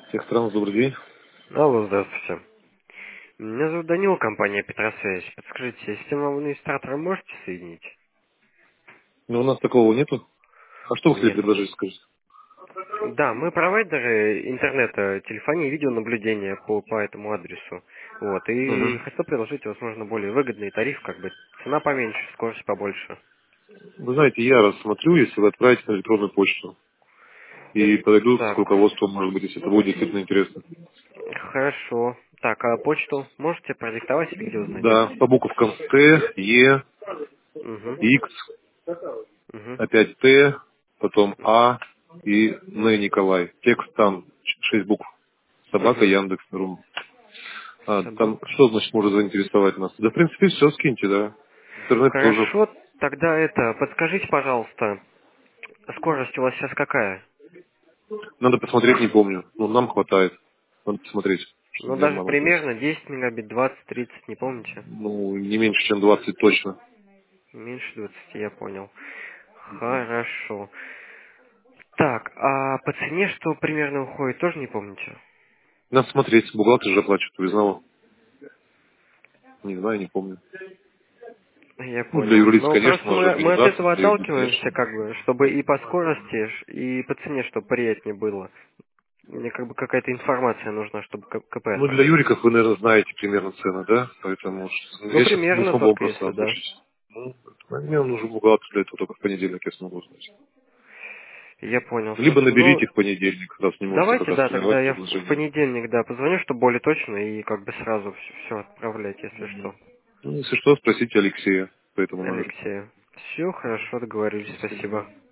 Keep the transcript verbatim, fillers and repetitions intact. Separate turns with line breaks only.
Всех стран, добрый день.
Алло, здравствуйте. Меня зовут Данил, компания Петросвязь. Подскажите, системного администратора можете соединить?
Но у нас такого нету. А что вы хотели
Нет.
предложить, скажите?
Да, мы провайдеры интернета, телефонии и видеонаблюдения по, по этому адресу. Вот, и
Угу.
хочу предложить, возможно, более выгодный тариф, как бы цена поменьше, скорость побольше.
Вы знаете, я рассмотрю, если вы отправите на электронную почту. И подойду с
Так,
руководством, может быть, если это будет действительно интересно.
хорошо. Так, а почту можете продиктовать или где узнать?
Да, по буковкам Т, Е,
Угу,
Х,
угу,
опять Т, потом А и Н Николай. Текст там шесть букв. Собака
угу.
Яндекс.ру. А, там
Собака.
что значит может заинтересовать нас? Да, в принципе, все скиньте, да. Интернет тоже.
Хорошо, тогда это, подскажите, пожалуйста, скорость у вас сейчас какая?
Надо посмотреть, не помню. Ну, нам хватает. Надо посмотреть,
Ну,
чтобы я
даже
вам ответил.
примерно десять мегабит, двадцать, тридцать, не помните?
Ну, не меньше, чем двадцать точно.
Меньше двадцати, я понял. Хорошо. Так, а по цене что примерно уходит, тоже не помните?
Надо смотреть. Бухгалтер же оплачивает. Вы знала? Не знаю, не помню.
Я
Ну, для
понял.
юрлиц,
Ну,
конечно,
просто
может,
мы, мы от
организация,
этого
для юрлиц,
отталкиваемся,
конечно.
как бы, чтобы и по скорости, ш- и по цене, чтобы приятнее было. Мне как бы какая-то информация нужна, чтобы К- КП
Ну, для
оформить.
юриков вы, наверное, знаете примерно цены, да? Поэтому что-
Ну,
я сейчас не
примерно
смогу вам
только
просто
если, да.
озвучить. Ну, мне нужен бухгалтер для этого, только в понедельник я смогу узнать.
Я понял,
Либо
слушайте. Ну,
наберите в понедельник, раз не можете
давайте,
пока
да, тогда
сформировать
я в в
предложение.
понедельник, да, позвоню, чтобы более точно и как бы сразу все отправлять, если что.
Ну, если что, спросите Алексея по этому номеру.
Алексею. Все хорошо, договорились,
До свидания.
спасибо.